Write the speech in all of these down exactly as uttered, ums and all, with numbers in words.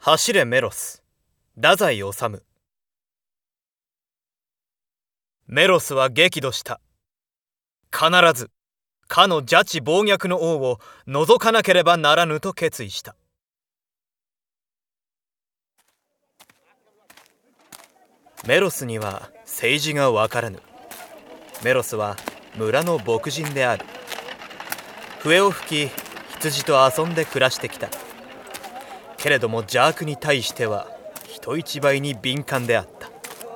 走れメロス、太宰治。メロスは激怒した。必ずかの邪智暴虐の王を除かなければならぬと決意した。メロスには政治がわからぬ。メロスは村の牧人である。笛を吹き羊と遊んで暮らしてきた。けれども邪悪に対しては人一倍に敏感であった。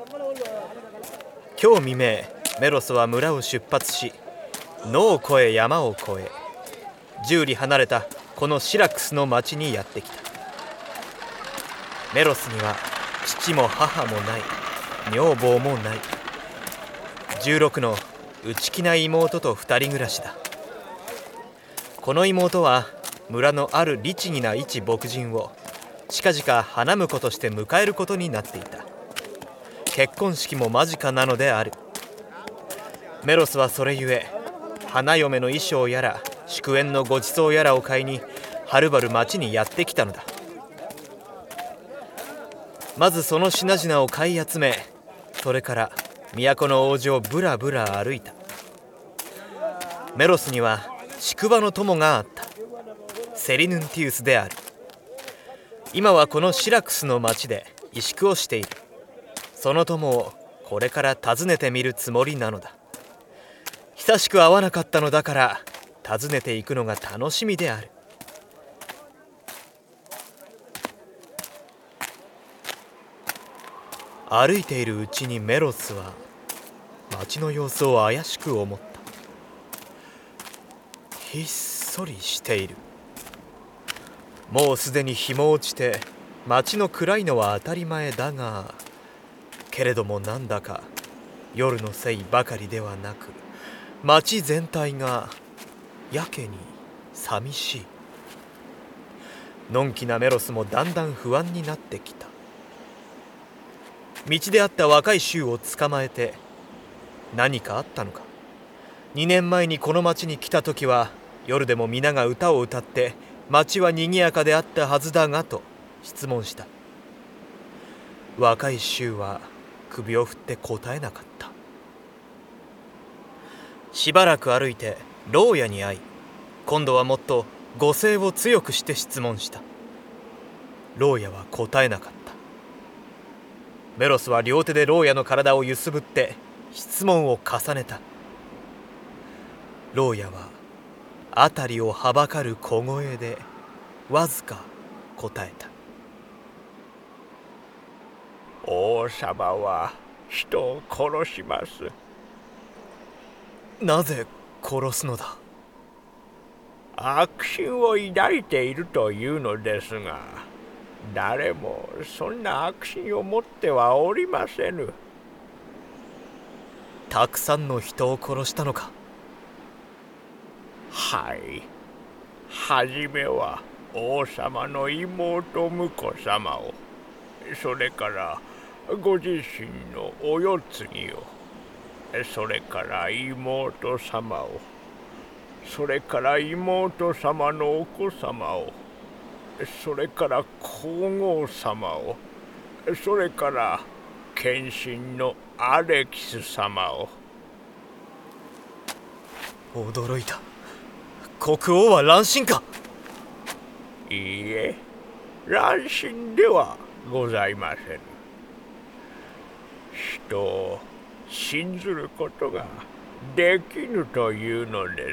今日未明、メロスは村を出発し、野を越え山を越え、十里離れたこのシラクスの町にやってきた。メロスには父も母もない、女房もない。十六の内気な妹と二人暮らしだ。この妹は村のある律儀な一牧人を近々花婿として迎えることになっていた。結婚式も間近なのである。メロスはそれゆえ花嫁の衣装やら祝宴のごちそうやらを買いにはるばる町にやってきたのだ。まずその品々を買い集め、それから都の王子をぶらぶら歩いた。メロスには宿場の友があった。セリヌンティウスである。今はこのシラクスの町で萎縮をしている。その友をこれから訪ねてみるつもりなのだ。久しく会わなかったのだから訪ねていくのが楽しみである。歩いているうちにメロスは町の様子を怪しく思った。ひっそりしている。もうすでに日も落ちて町の暗いのは当たり前だが、けれどもなんだか夜のせいばかりではなく、町全体がやけに寂しい。のんきなメロスもだんだん不安になってきた。道で会った若い衆を捕まえて、何かあったのか。にねんまえにこの町に来た時は夜でも皆が歌を歌って町はにぎやかであったはずだがと質問した。若い衆は首を振って答えなかった。しばらく歩いて牢屋に会い、今度はもっと語声を強くして質問した。牢屋は答えなかった。メロスは両手で牢屋の体を揺すぶって質問を重ねた。牢屋は辺りをはばかる小声でわずか答えた。 王様は人を殺します。 なぜ殺すのだ。 悪心を抱いているというのですが、誰もそんな悪心を持ってはおりませぬ。 たくさんの人を殺したのか。 はい、はじめは王様の妹婿様を、それからご自身のお世継ぎを、それから妹様を、それから妹様のお子様を、それから皇后様を、それから献身のアレキス様を。 驚いた。国王は乱心か。 いいえ、乱心ではございません。人を信ずることができぬというのです。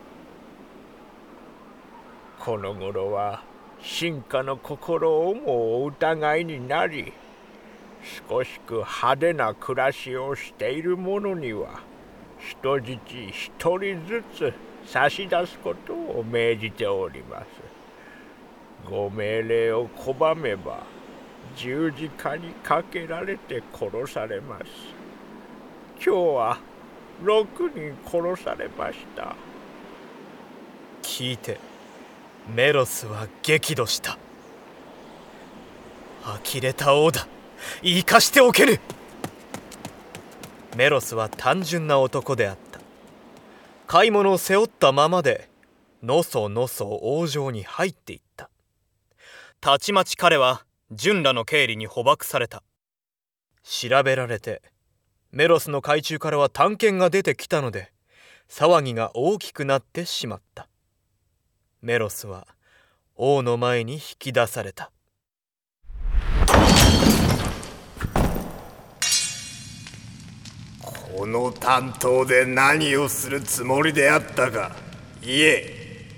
この頃は臣下の心をも疑いになり、少しく派手な暮らしをしている者には人質一人ずつ差し出すことを命じております。ご命令を拒めば十字架にかけられて殺されます。今日は六人殺されました。 聞いてメロスは激怒した。呆れた王だ、生かしておけぬ。メロスは単純な男であった。買い物を背負ったままでのそのそ王城に入っていった。 たちまち彼は純らの経理に捕獲された。調べられてメロスの懐中からは短剣が出てきたので、騒ぎが大きくなってしまった。メロスは王の前に引き出された。 この担当で何をするつもりであったか言え。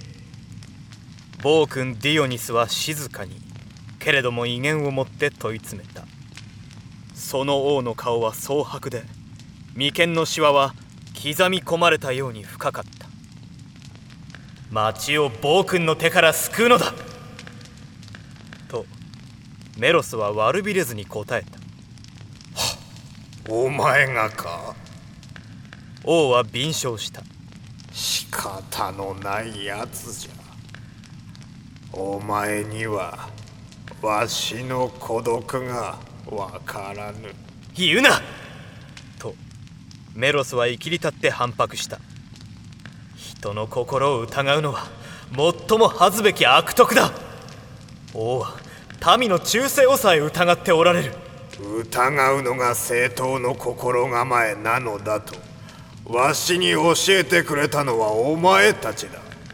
暴君ディオニスは静かにけれども威厳を持って問い詰めた。その王の顔は蒼白で、眉間のシワは刻み込まれたように深かった。町を暴君の手から救うのだとメロスは悪びれずに答えた。お前がか。 王は便笑した。 仕方のないやつじゃ。お前にはわしの孤独がわからぬ。 言うなとメロスは生きり立って反駁した。人の心を疑うのは最も恥ずべき悪徳だ。王は民の忠誠をさえ疑っておられる。 疑うのが正当の心構えなのだとわしに教えてくれたのはお前たちだ。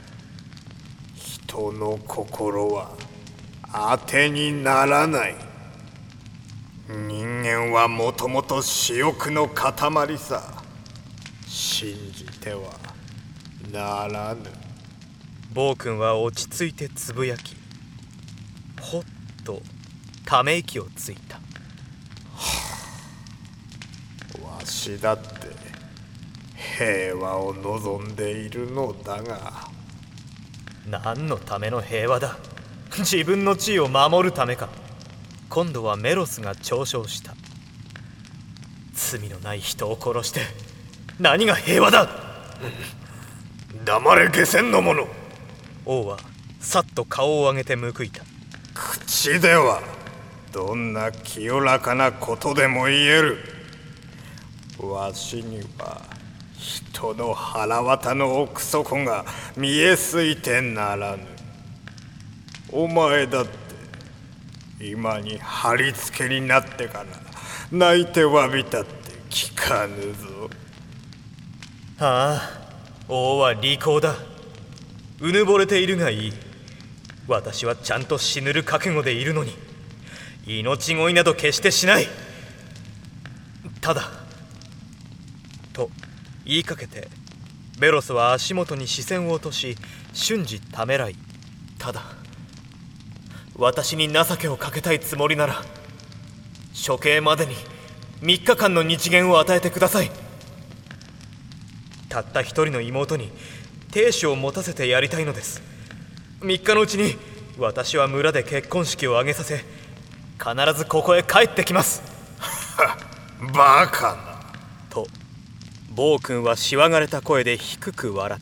人の心は当てにならない。人間はもともと私欲の塊さ。信じてはならぬ。 暴君は落ち着いてつぶやき、ほっとため息をついた。 わしだって平和を望んでいるのだが。 何のための平和だ。自分の地位を守るためか。今度はメロスが嘲笑した。罪のない人を殺して何が平和だ。 黙れ下賤の者。 王はさっと顔を上げて報いた。 口ではどんな清らかなことでも言える。わしには人の腹渡の奥底が見えすいてならぬ。お前だって今に貼り付けになってから泣いて詫びたって聞かぬぞ。 ああ、王は利口だ。うぬぼれているがいい。私はちゃんと死ぬる覚悟でいるのに命乞いなど決してしない。ただと言いかけてベロスは足元に視線を落とし瞬時ためらい、ただ私に情けをかけたいつもりなら処刑までにみっかかんの日限を与えてください。たった一人の妹に亭主を持たせてやりたいのです。みっかのうちに私は村で結婚式を挙げさせ必ずここへ帰ってきます。 バカな。 と暴君はしわがれた声で低く笑った。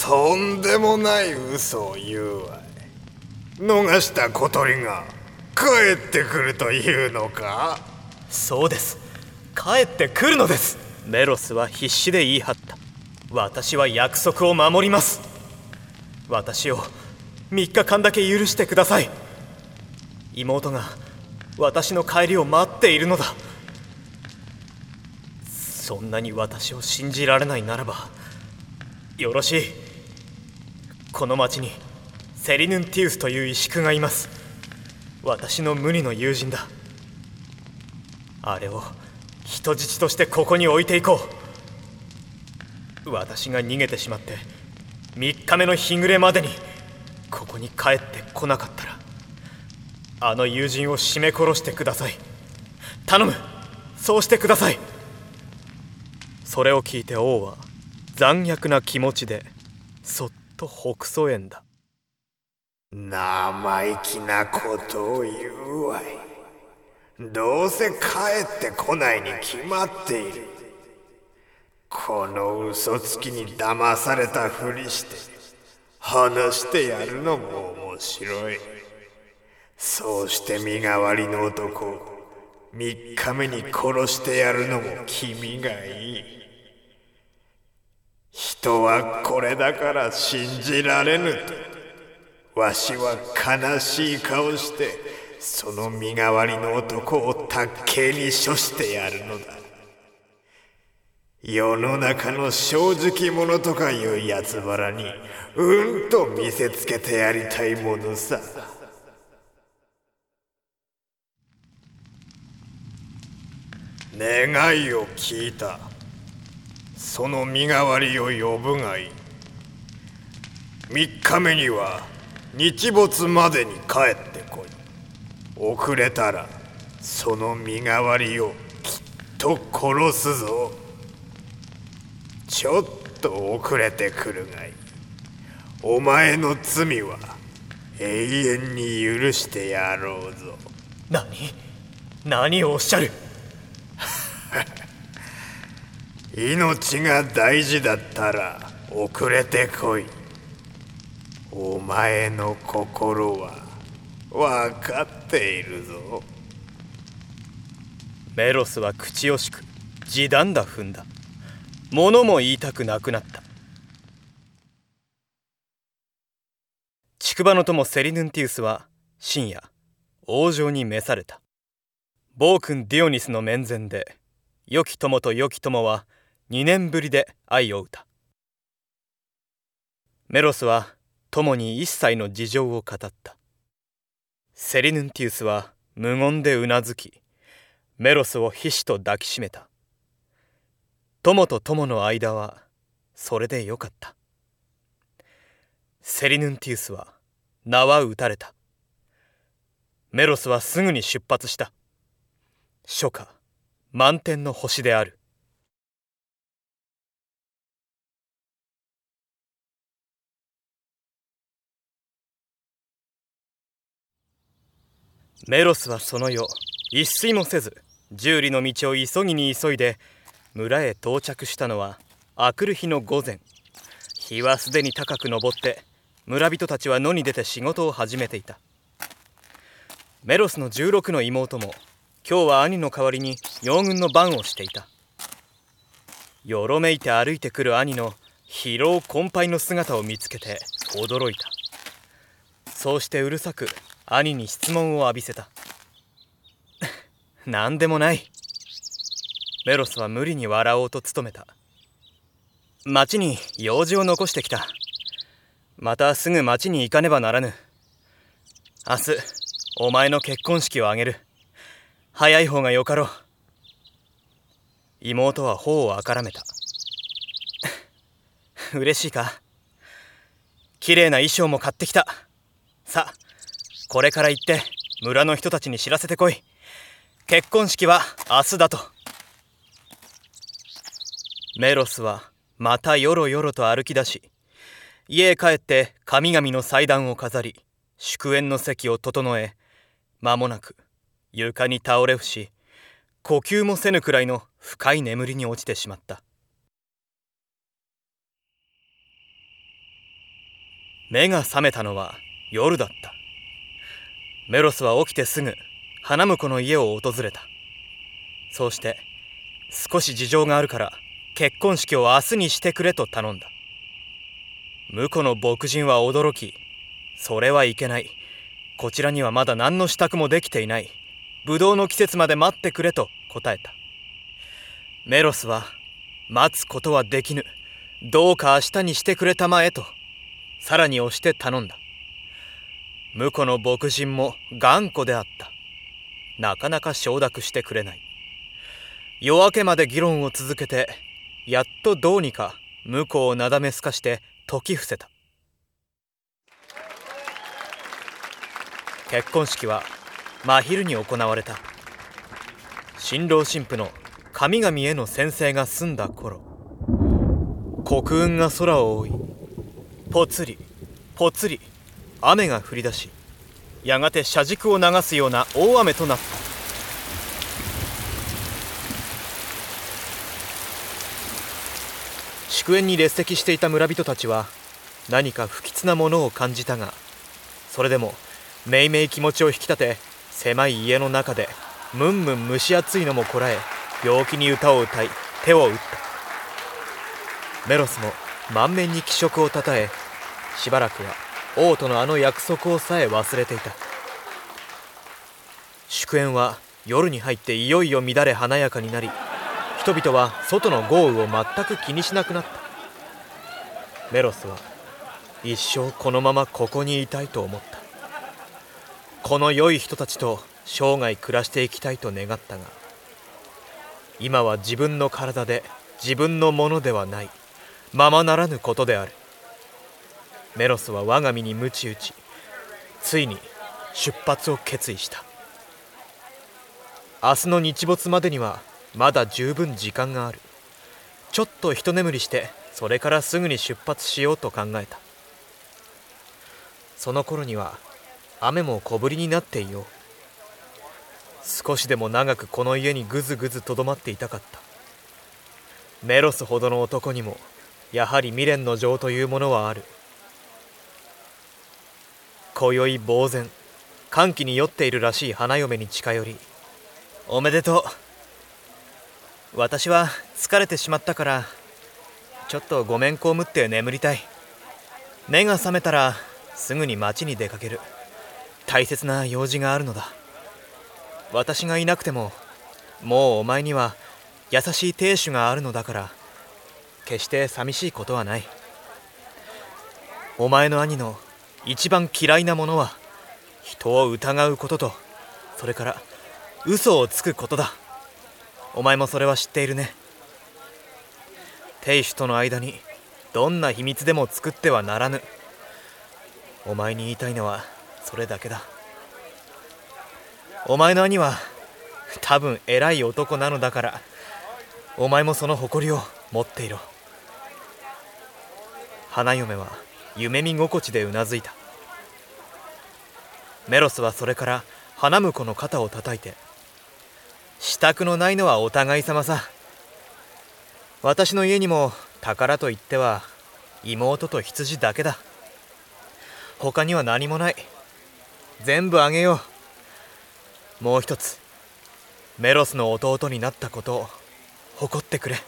とんでもない嘘を言うわい。逃した小鳥が帰ってくるというのか。 そうです、帰ってくるのです。メロスは必死で言い張った。私は約束を守ります。私をみっかかんだけ許してください。妹が私の帰りを待っているのだ。そんなに私を信じられないならばよろしい。この町にセリヌンティウスという石工がいます。私の無二の友人だ。あれを人質としてここに置いていこう。私が逃げてしまってみっかめの日暮れまでにここに帰ってこなかったらあの友人を絞め殺してください。頼む、そうしてください。それを聞いて王は残虐な気持ちでそっとほくそ笑んだ。 生意気なことを言うわい。どうせ帰ってこないに決まっている。この嘘つきに騙されたふりして話してやるのも面白い。そうして身代わりの男をみっかめに殺してやるのも気味がいい。人はこれだから信じられぬとわしは悲しい顔してその身代わりの男を卓刑に処してやるのだ。世の中の正直者とかいうやつばらにうんと見せつけてやりたいものさ。願いを聞いた。その身代わりを呼ぶがいい。三日目には日没までに帰ってこい。遅れたらその身代わりをきっと殺すぞ。ちょっと遅れてくるがいい。お前の罪は永遠に許してやろうぞ。 何何をおっしゃる。 命が大事だったら遅れてこい。お前の心は分かっているぞ。 メロスは口惜しく地団だ踏んだ。物も言いたくなくなった。竹馬の友セリヌンティウスは深夜王女に召された。暴君ディオニスの面前で良き友と良き友は二年ぶりで愛を歌。メロスは友に一切の事情を語った。セリヌンティウスは無言でうなずき、メロスをひしと抱きしめた。友と友の間はそれでよかった。セリヌンティウスは縄打たれた。メロスはすぐに出発した。初夏満天の星である。メロスはその夜一睡もせず十里の道を急ぎに急いで村へ到着したのは明くる日の午前。日はすでに高く昇って村人たちは野に出て仕事を始めていた。メロスの十六の妹も今日は兄の代わりに養軍の番をしていた。よろめいて歩いてくる兄の疲労困憊の姿を見つけて驚いた。そうしてうるさく兄に質問を浴びせた。何でもない。メロスは無理に笑おうと努めた。町に用事を残してきた。またすぐ町に行かねばならぬ。明日お前の結婚式を挙げる。早い方がよかろう。妹は頬をあからめた。嬉しいか。きれいな衣装も買ってきた。さあこれから行って村の人たちに知らせてこい。結婚式は明日だと。メロスはまたよろよろと歩き出し、家へ帰って神々の祭壇を飾り、祝宴の席を整え、間もなく床に倒れ伏し、呼吸もせぬくらいの深い眠りに落ちてしまった。目が覚めたのは夜だった。メロスは起きてすぐ花婿の家を訪れた。そうして少し事情があるから結婚式を明日にしてくれと頼んだ。婿の牧人は驚き、それはいけない。こちらにはまだ何の支度もできていない。ブドウの季節まで待ってくれと答えた。メロスは待つことはできぬ。どうか明日にしてくれたまえとさらに押して頼んだ。婿の牧人も頑固であった。なかなか承諾してくれない。夜明けまで議論を続けて、やっとどうにか婿をなだめすかして説き伏せた。結婚式は真昼に行われた。新郎新婦の神々への宣誓が済んだ頃、黒雲が空を覆い、ぽつりぽつり雨が降り出し、やがて車軸を流すような大雨となった。祝宴に列席していた村人たちは何か不吉なものを感じたが、それでもめいめい気持ちを引き立て、狭い家の中でむんむん蒸し暑いのもこらえ、陽気に歌を歌い手を打った。メロスも満面に気色をたたえ、しばらくは王とのあの約束をさえ忘れていた。祝宴は夜に入っていよいよ乱れ華やかになり、人々は外の豪雨を全く気にしなくなった。メロスは一生このままここにいたいと思った。この良い人たちと生涯暮らしていきたいと願ったが、今は自分の体で自分のものではないままならぬことである。メロスは我が身に鞭打ち、ついに出発を決意した。明日の日没までにはまだ十分時間がある。ちょっと一眠りしてそれからすぐに出発しようと考えた。その頃には雨も小降りになっていよう。少しでも長くこの家にぐずぐずとどまっていたかった。メロスほどの男にもやはり未練の情というものはある。今宵呆然歓喜に酔っているらしい花嫁に近寄り、おめでとう。私は疲れてしまったからちょっとごめんこむって眠りたい。目が覚めたらすぐに町に出かける。大切な用事があるのだ。私がいなくてももうお前には優しい亭主があるのだから、決して寂しいことはない。お前の兄の一番嫌いなものは人を疑うことと、それから嘘をつくことだ。お前もそれは知っているね。亭主との間にどんな秘密でも作ってはならぬ。お前に言いたいのはそれだけだ。お前の兄は多分偉い男なのだから、お前もその誇りを持っていろ。花嫁は夢見心地でうなずいた。メロスはそれから花婿の肩を叩いて、支度のないのはお互い様さ。私の家にも宝といっては妹と羊だけだ。他には何もない。全部あげよう。もう一つ、メロスの弟になったことを誇ってくれ。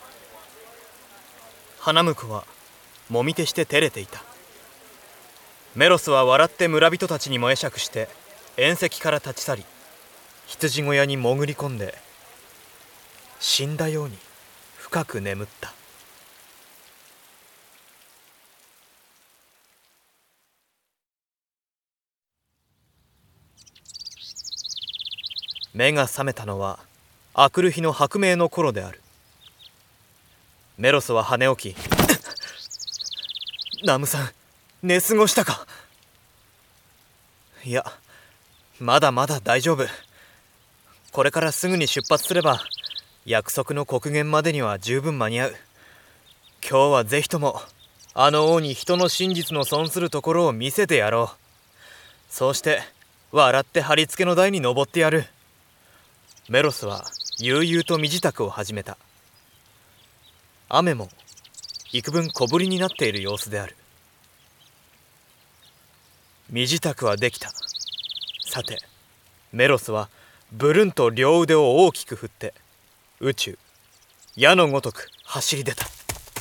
花婿はもみ手して照れていた。メロスは笑って村人たちにも会釈して宴席から立ち去り、羊小屋に潜り込んで死んだように深く眠った。目が覚めたのは明くる日の白明の頃である。メロスは跳ね起きナムさん、寝過ごしたか。いや、まだまだ大丈夫。これからすぐに出発すれば約束の刻限までには十分間に合う。今日はぜひともあの王に人の真実の損するところを見せてやろう。そうして笑って貼り付けの台に登ってやる。メロスは悠々と身支度を始めた。雨も幾分小降りになっている様子である。身支度はできた。さて、メロスはブルンと両腕を大きく振って宇宙矢のごとく走り出た。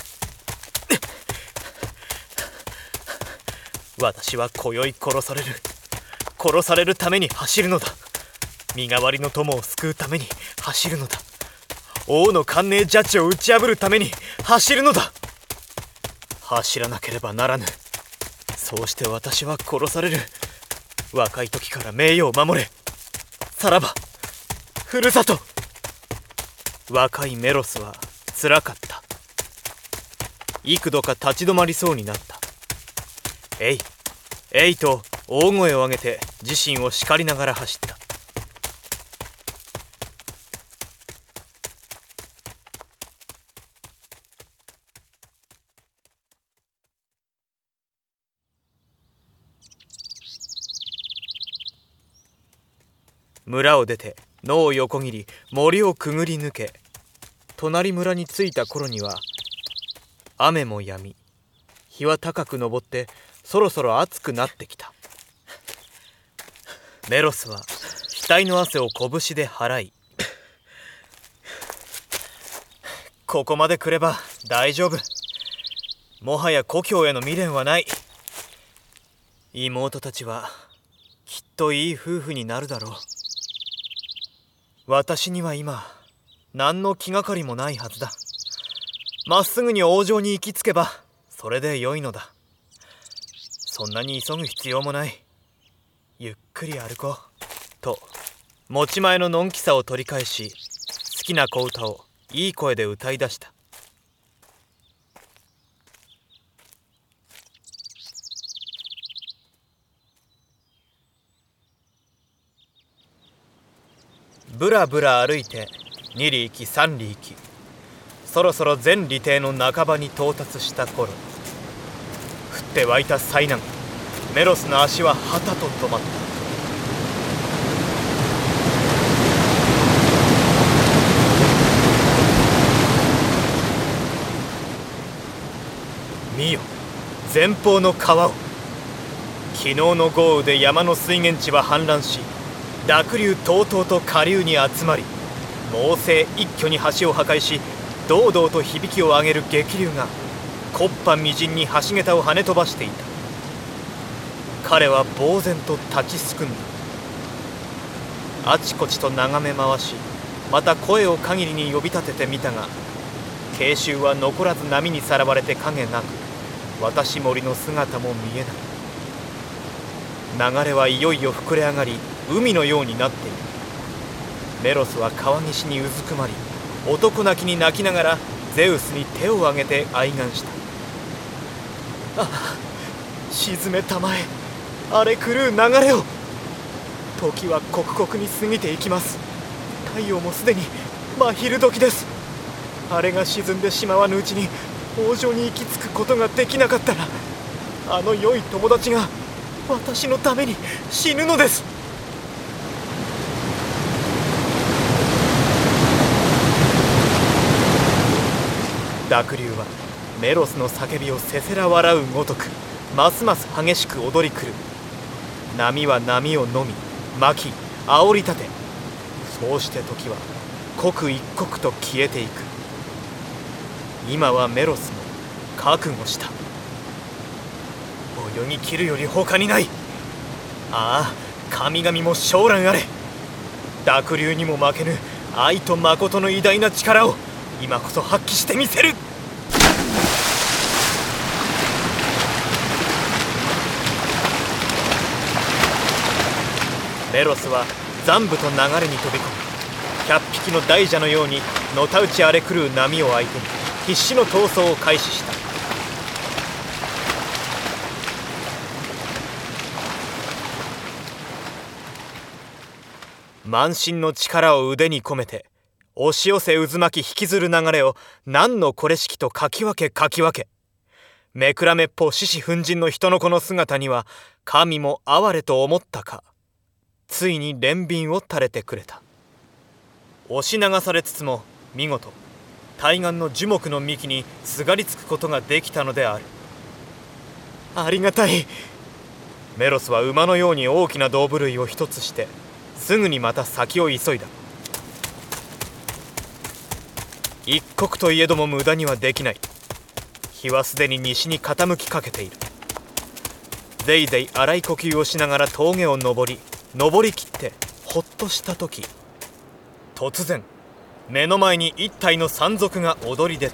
私は今宵殺される。殺されるために走るのだ。身代わりの友を救うために走るのだ。王の寒冷ジャッジを打ち破るために走るのだ。走らなければならぬ。そうして私は殺される。若い時から名誉を守れ。さらばふるさと。若いメロスはつらかった。幾度か立ち止まりそうになった。えいえいと大声を上げて自身を叱りながら走った。村を出て野を横切り森をくぐり抜け、隣村に着いた頃には雨も止み、日は高く昇ってそろそろ暑くなってきた。メロスは額の汗を拳で払い、ここまで来れば大丈夫。もはや故郷への未練はない。 妹たちはきっといい夫婦になるだろう。私には今何の気がかりもないはずだ。まっすぐに王城に行き着けばそれで良いのだ。そんなに急ぐ必要もない。ゆっくり歩こうと持ち前ののんきさを取り返し、好きな小唄をいい声で歌い出した。ぶらぶら歩いてに里行きさん里行き、そろそろ全里程の半ばに到達した頃、降って湧いた災難、メロスの足ははたと止まった。見よ、前方の川を。昨日の豪雨で山の水源地は氾濫し、濁流とうとうと下流に集まり、猛省一挙に橋を破壊し、堂々と響きを上げる激流が木っ端みじんに橋桁を跳ね飛ばしていた。彼は呆然と立ちすくんだ。あちこちと眺め回し、また声を限りに呼び立ててみたが、慶州は残らず波にさらわれて影なく、私森の姿も見えない。流れはいよいよ膨れ上がり、海のようになっている。メロスは川岸にうずくまり、男泣きに泣きながらゼウスに手を挙げて哀願した。ああ、沈めたまえ、荒れ狂う流れを。時は刻々に過ぎていきます。太陽もすでに真昼時です。あれが沈んでしまわぬうちに王城に行き着くことができなかったら、あの良い友達が私のために死ぬのです。濁流はメロスの叫びをせせら笑うごとく、ますます激しく踊り狂う。波は波をのみ巻き煽り立て、そうして時は刻一刻と消えていく。今はメロスも覚悟した。泳ぎ切るより他にない。ああ、神々も将来あれ。濁流にも負けぬ愛と誠の偉大な力を今こそ発揮してみせる。メロスは残部と流れに飛び込み、百匹の大蛇のようにのたうち荒れ狂う波を相手に必死の闘争を開始した。満身の力を腕に込めて押し寄せ渦巻き引きずる流れを何のこれしきとかき分けかき分け、めくらめっぽ獅子奮迅の人の子の姿には神も哀れと思ったか、ついに憐憫を垂れてくれた。押し流されつつも見事対岸の樹木の幹にすがりつくことができたのである。ありがたい。メロスは馬のように大きな胴振るいを一つしてすぐにまた先を急いだ。一刻といえども無駄にはできない。日はすでに西に傾きかけている。ぜいぜい荒い呼吸をしながら峠を登り登りきってほっとした時、突然目の前に一体の山賊が踊り出た。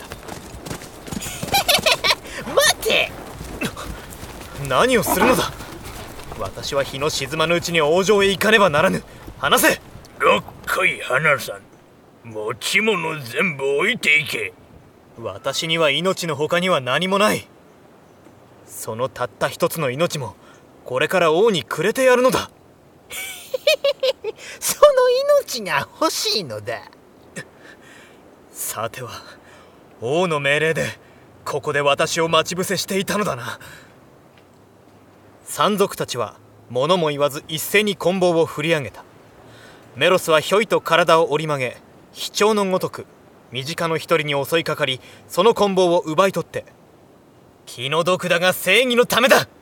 待て。 何をするのだ。私は日の沈まぬうちに王城へ行かねばならぬ。話せ。 ろっこい花さん、持ち物全部置いていけ。 私には命の他には何もない。そのたった一つの命もこれから王にくれてやるのだ。 その命が欲しいのだ。 さては王の命令でここで私を待ち伏せしていたのだな。山賊たちは物も言わず一斉に棍棒を振り上げた。メロスはひょいと体を折り曲げ、飛鳥のごとく身近の一人に襲いかかり、その棍棒を奪い取って、気の毒だが正義のためだ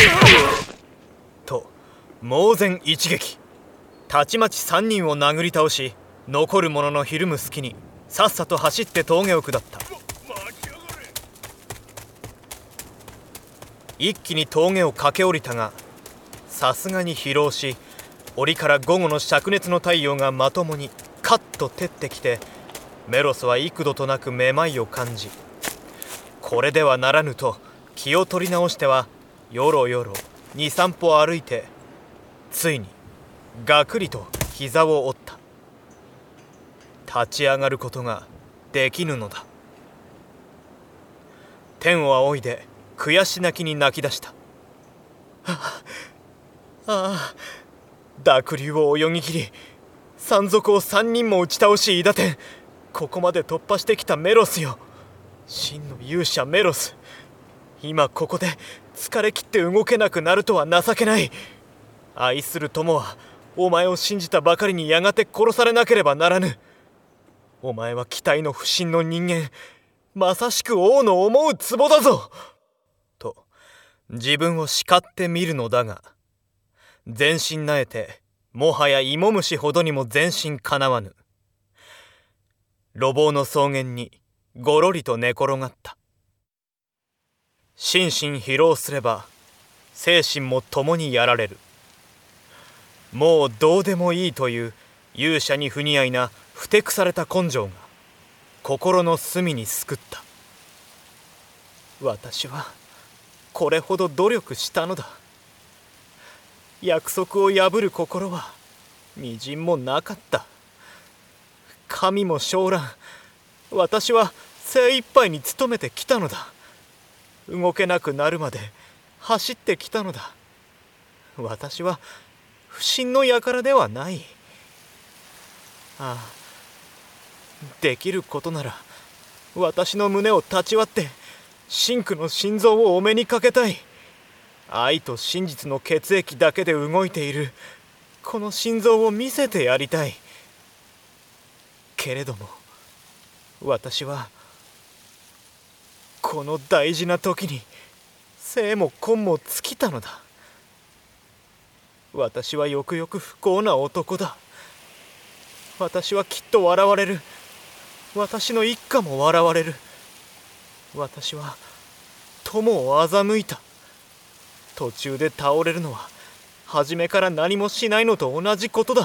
と猛然一撃。たちまち三人を殴り倒し、残る者のひるむ隙にさっさと走って峠を下った。一気に峠を駆け下りたが、 さすがに疲労し、檻から午後の灼熱の太陽がまともにカッと照ってきて、メロスは幾度となくめまいを感じ、これではならぬと気を取り直してはよろよろ二三歩歩いて、ついにガクリと膝を折った。立ち上がることができぬのだ。天を仰いで悔し泣きに泣き出した。ああ、ああ、濁流を泳ぎ切り、山賊を三人も打ち倒し、韋駄天、ここまで突破してきたメロスよ。真の勇者メロス、今ここで疲れ切って動けなくなるとは情けない。愛する友はお前を信じたばかりにやがて殺されなければならぬ。お前は期待の不審の人間、まさしく王の思う壺だぞと自分を叱ってみるのだが、全身なえてもはや芋虫ほどにも全身かなわぬ。路傍の草原にごろりと寝転がった。心身疲労すれば精神も共にやられる。もうどうでもいいという勇者に不似合いなふてくされた根性が心の隅にすくった。私はこれほど努力したのだ。約束を破る心はみじんもなかった。神も将来、私は精一杯に努めてきたのだ。動けなくなるまで走ってきたのだ。私は不審の輩ではない。ああ、できることなら私の胸を立ち割って真紅の心臓をお目にかけたい。愛と真実の血液だけで動いているこの心臓を見せてやりたい。けれども私はこの大事な時に生も根も尽きたのだ。私はよくよく不幸な男だ。私はきっと笑われる。私の一家も笑われる。私は友を欺いた。途中で倒れるのは初めから何もしないのと同じことだ。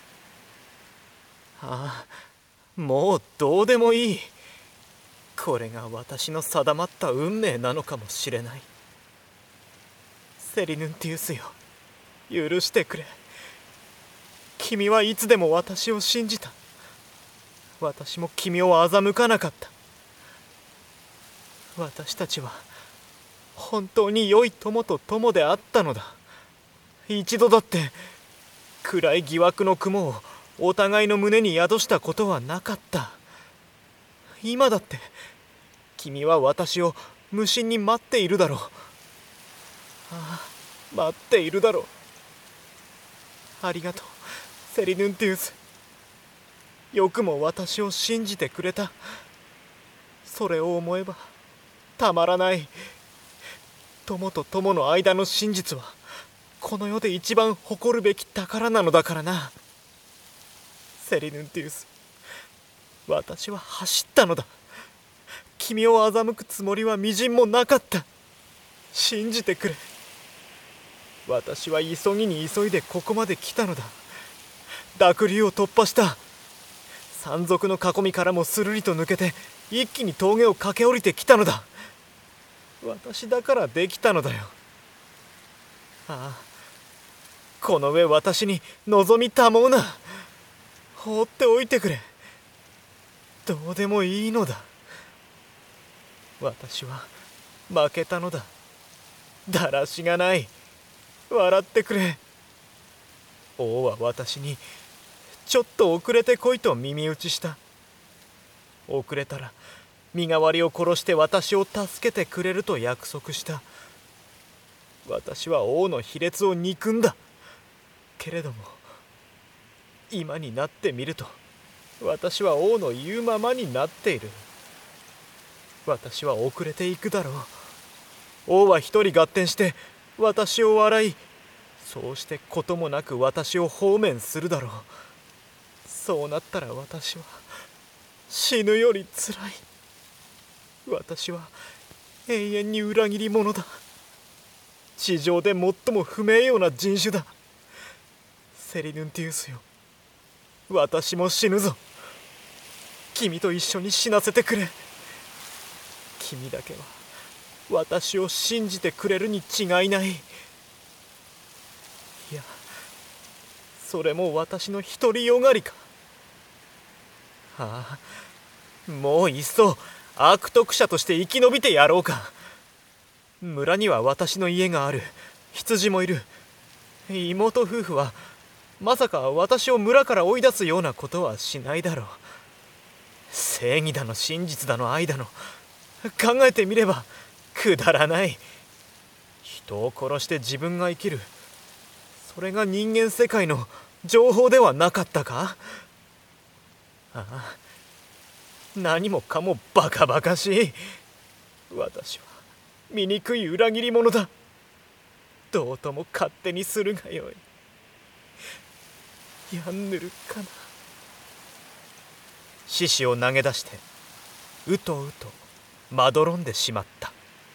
ああ、もうどうでもいい。これが私の定まった運命なのかもしれない。セリヌンティウスよ、許してくれ。君はいつでも私を信じた。私も君を欺かなかった。私たちは本当に良い友と友であったのだ。一度だって暗い疑惑の雲をお互いの胸に宿したことはなかった。今だって君は私を無心に待っているだろう。ああ、待っているだろう。ありがとう、セリヌンティウス。よくも私を信じてくれた。それを思えばたまらない。友と友の間の真実はこの世で一番誇るべき宝なのだからな。セリヌンティウス、私は走ったのだ。君を欺くつもりはみじんもなかった。信じてくれ。私は急ぎに急いでここまで来たのだ。濁流を突破した。山賊の囲みからもするりと抜けて一気に峠を駆け下りてきたのだ。私だからできたのだよ。ああ、この上私に望みたもうな。放っておいてくれ。どうでもいいのだ。私は負けたのだ。だらしがない。笑ってくれ。王は私にちょっと遅れてこいと耳打ちした。遅れたら身代わりを殺して私を助けてくれると約束した。私は王の卑劣を憎んだ。けれども今になってみると私は王の言うままになっている。私は遅れていくだろう。王は一人合点して私を笑い、そうしてこともなく私を放免するだろう。そうなったら私は死ぬよりつらい。私は永遠に裏切り者だ。 地上で最も不名誉な人種だ。セリヌンティウスよ、私も死ぬぞ。君と一緒に死なせてくれ。君だけは私を信じてくれるに違いない。いや、それも私の独りよがりか。ああ、もういっそ悪徳者として生き延びてやろうか。村には私の家がある。羊もいる。妹夫婦はまさか私を村から追い出すようなことはしないだろう。正義だの真実だの愛だの、考えてみればくだらない。人を殺して自分が生きる、それが人間世界の情報ではなかったか。ああ、何もかもバカバカしい。私は醜い裏切り者だ。どうとも勝手にするがよい。やんぬるかな。獅子を投げ出してうとうとまどろんでしまった。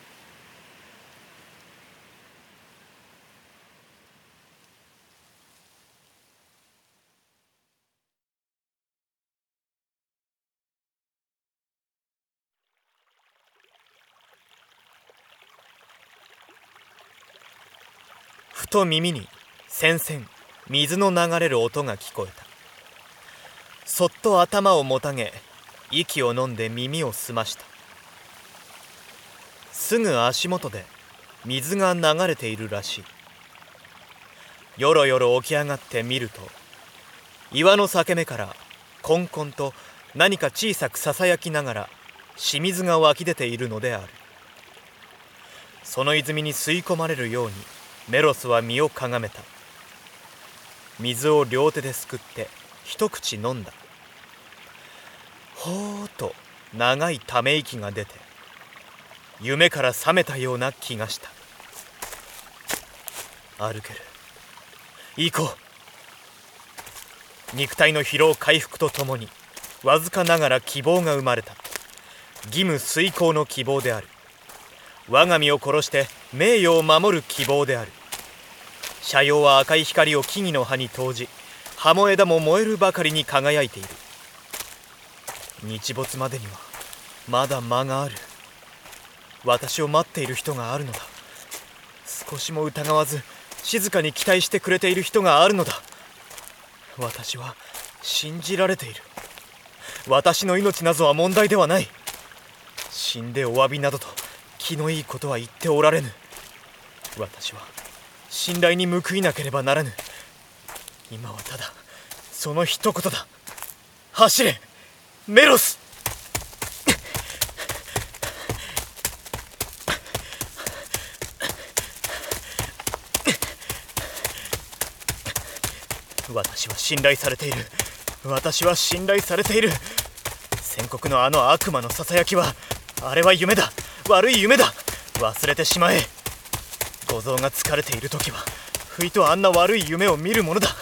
ふと耳にせんせん水の流れる音が聞こえた。そっと頭をもたげ、息を飲んで耳を澄ました。すぐ足元で水が流れているらしい。よろよろ起き上がってみると、岩の裂け目からこんこんと何か小さくささやきながら清水が湧き出ているのである。その泉に吸い込まれるようにメロスは身をかがめた。水を両手ですくって一口飲んだ。ほーっと長いため息が出て、夢から覚めたような気がした。歩ける。行こう。肉体の疲労回復とともにわずかながら希望が生まれた。義務遂行の希望である。我が身を殺して名誉を守る希望である。斜陽は赤い光を木々の葉に投じ、葉も枝も燃えるばかりに輝いている。日没までにはまだ間がある。私を待っている人があるのだ。少しも疑わず静かに期待してくれている人があるのだ。私は信じられている。私の命などは問題ではない。死んでお詫びなどと気のいいことは言っておられぬ。私は信頼に報いなければならぬ。今はただその一言だ。走れメロス。私は信頼されている。私は信頼されている。宣告のあの悪魔のささやきは、あれは夢だ。悪い夢だ。忘れてしまえ。小僧が疲れている時は不意とあんな悪い夢を見るものだ。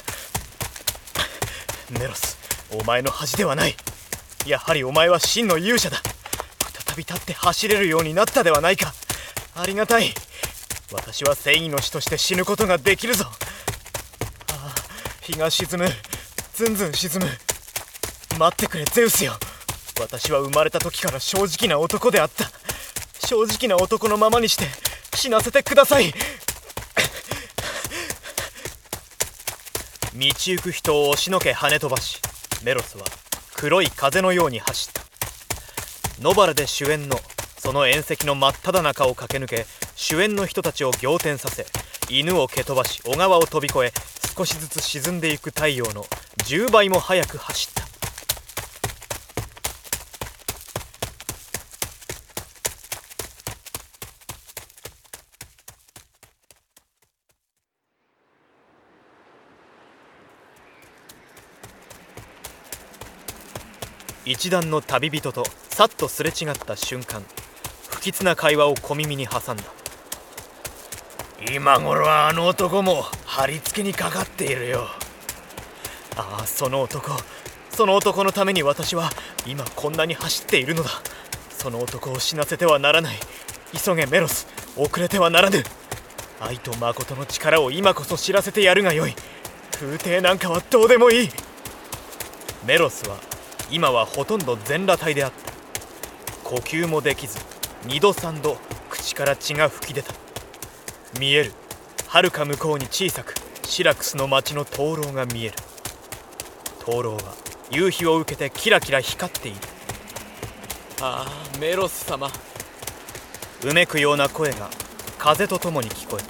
メロス、お前の恥ではない。やはりお前は真の勇者だ。再び立って走れるようになったではないか。ありがたい。私は正義の使として死ぬことができるぞ。ああ、日が沈む。ずんずん沈む。待ってくれゼウスよ。私は生まれた時から正直な男であった。正直な男のままにして死なせてください。道行く人を押しのけ跳ね飛ばし、メロスは黒い風のように走った。野原で主演のその縁石の真っ只中を駆け抜け、主演の人たちを仰天させ、犬を蹴飛ばし小川を飛び越え、少しずつ沈んでいく太陽のじゅうばいも速く走った。一団の旅人とさっとすれ違った瞬間、不吉な会話を小耳に挟んだ。 今頃はあの男も貼り付けにかかっているよ。 ああ、その男、その男のために私は今こんなに走っているのだ。その男を死なせてはならない。急げメロス、遅れてはならぬ。 愛と誠の力を今こそ知らせてやるがよい。風体なんかはどうでもいい。メロスは今はほとんど全裸体であった。呼吸もできず、二度三度口から血が噴き出た。見える、はるか向こうに小さくシラクスの町の灯籠が見える。灯籠は夕日を受けてキラキラ光っている。 ああ、メロス様。 うめくような声が風とともに聞こえ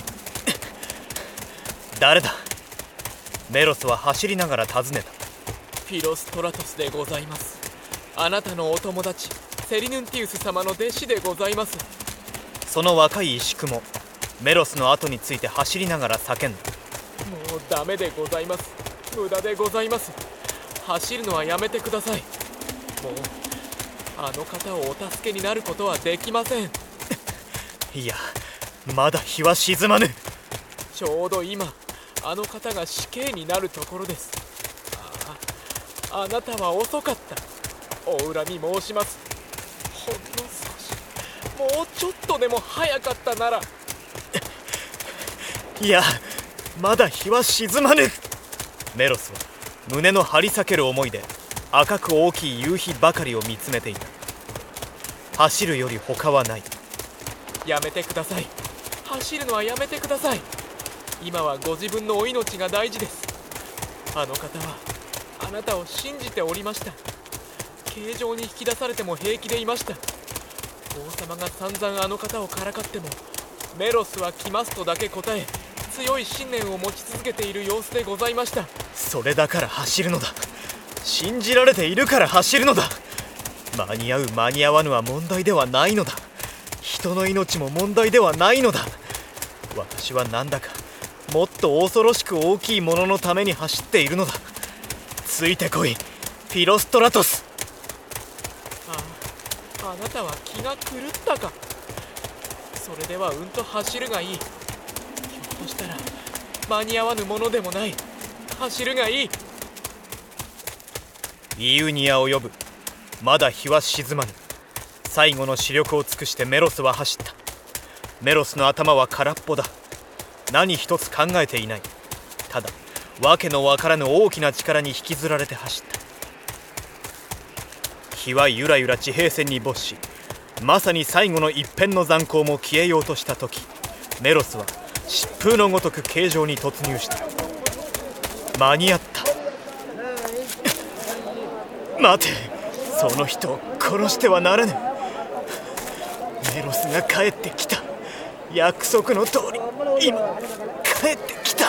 た。誰だ？メロスは走りながら尋ねた。 フィロストラトスでございます。あなたのお友達セリヌンティウス様の弟子でございます。 その若い石工もメロスの後について走りながら叫んだ。 もうダメでございます。無駄でございます。走るのはやめてください。もうあの方をお助けになることはできません。 いや、まだ日は沈まぬ。 ちょうど今あの方が死刑になるところです。ああ、あなたは遅かった。お恨み申します。ほんの少し、もうちょっとでも早かったなら。 いや、まだ日は沈まぬ。メロスは胸の張り裂ける思いで赤く大きい夕日ばかりを見つめていた。走るより他はない。 やめてください。走るのはやめてください。今はご自分のお命が大事です。あの方はあなたを信じておりました。刑場に引き出されても平気でいました。王様が散々あの方をからかっても、メロスは来ますとだけ答え、強い信念を持ち続けている様子でございました。 それだから走るのだ。信じられているから走るのだ。間に合う間に合わぬは問題ではないのだ。人の命も問題ではないのだ。私はなんだかもっと恐ろしく大きいもののために走っているのだ。ついてこい、フィロストラトス。 ああ、あなたは気が狂ったか。それではうんと走るがいい。ひょっとしたら間に合わぬものでもない。走るがいい。 イウニアを呼ぶ。まだ日は沈まぬ。最後の視力を尽くしてメロスは走った。メロスの頭は空っぽだ。何一つ考えていない。ただわけのわからぬ大きな力に引きずられて走った。日はゆらゆら地平線に没し、まさに最後の一片の残光も消えようとした時、メロスは疾風のごとく形状に突入した。間に合った。待て、その人を殺してはならぬ。メロスが帰ってきた。約束の通り今帰ってきた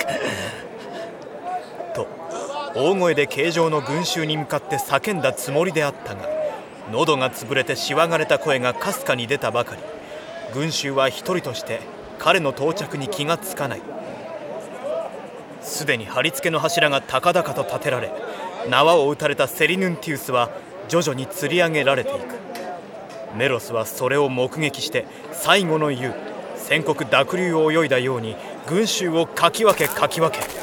と大声で形状の群衆に向かって叫んだつもりであったが、喉が潰れてしわがれた声がかすかに出たばかり、群衆は一人として彼の到着に気がつかない。すでに貼り付けの柱が高々と立てられ、縄を打たれたセリヌンティウスは徐々に吊り上げられていく。メロスはそれを目撃して最後の言う宣告濁流を泳いだように群衆をかき分けかき分け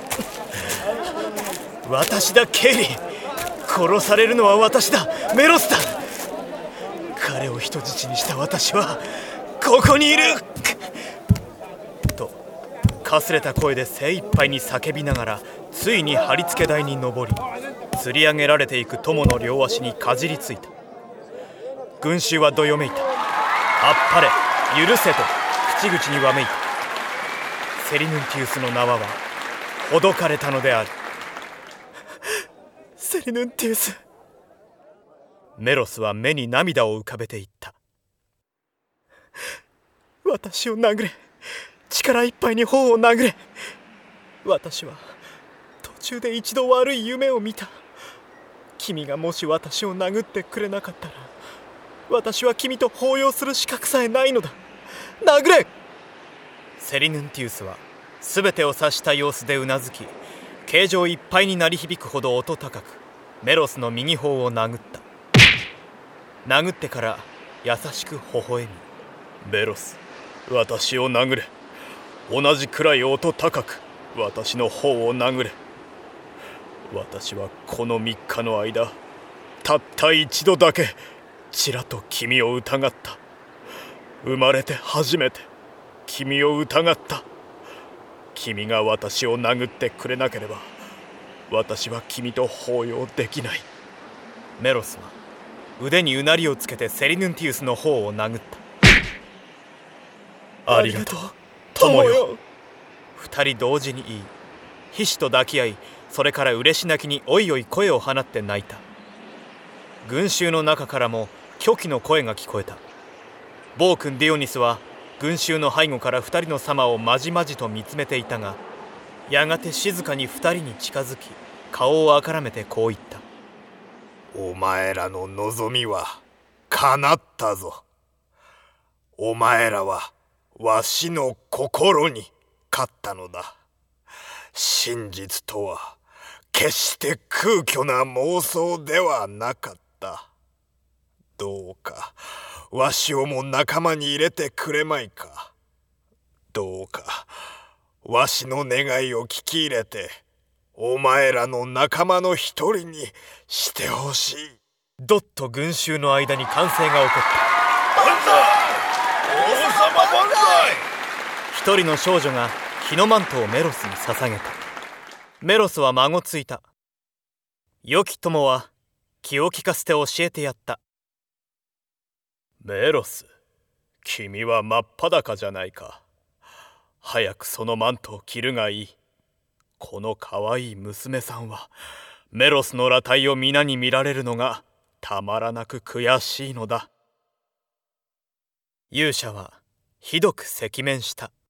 私だケイリー、殺されるのは私だ、メロスだ。彼を人質にした私はここにいるとかすれた声で精一杯に叫びながら、ついに貼り付け台に登り、吊り上げられていく友の両足にかじりついた。群衆はどよめいた。あっぱれ、許せと口々にわめいた。セリヌンティウスの縄はほどかれたのである。セリヌンティウス。メロスは目に涙を浮かべていった。私を殴れ、力いっぱいに頬を殴れ。私は途中で一度悪い夢を見た。君がもし私を殴ってくれなかったら、私は君と抱擁する資格さえないのだ。殴れ。セリヌンティウスは全てを察した様子でうなずき、形状いっぱいに鳴り響くほど音高くメロスの右頬を殴った。殴ってから優しく微笑み、メロス、私を殴れ。同じくらい音高く私の頬を殴れ。私はこのみっかの間、たった一度だけちらと君を疑った。生まれて初めて君を疑った。君が私を殴ってくれなければ私は君と抱擁できない。 メロスは腕にうなりをつけてセリヌンティウスの方を殴った。ありがとう友よ。二人同時に言い、ヒシと抱き合い、それから嬉し泣きにおいおい声を放って泣いた。群衆の中からも狂気の声が聞こえた。暴君ディオニスは群衆の背後から二人の様をまじまじと見つめていたが、やがて静かに二人に近づき、顔をあからめてこう言った。 お前らの望みは叶ったぞ。お前らはわしの心に勝ったのだ。真実とは決して空虚な妄想ではなかった。どうかわしをも仲間に入れてくれまいか。どうかわしの願いを聞き入れてお前らの仲間の一人にしてほしい。 どっと群衆の間に歓声が起こった。 万歳！王様万歳！ 一人の少女が日のマントをメロスに捧げた。メロスは孫ついた。良き友は気を利かせて教えてやった。 メロス、君は真っ裸じゃないか。早くそのマントを着るがいい。このかわいい娘さんはメロスの裸体を皆に見られるのがたまらなく悔しいのだ。 勇者はひどく赤面した。